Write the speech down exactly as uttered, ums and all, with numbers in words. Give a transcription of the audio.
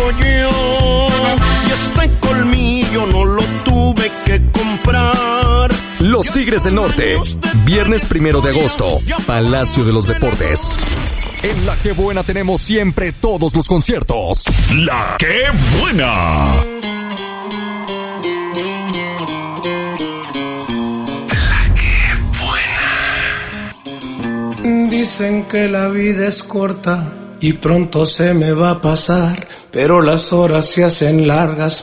tengo yo. Y este colmillo no lo tuve que comprar. Los Tigres del Norte, viernes primero de agosto, Palacio de los Deportes. En La Qué Buena tenemos siempre todos los conciertos. La Qué Buena. La Qué Buena. Dicen que la vida es corta y pronto se me va a pasar, pero las horas se hacen largas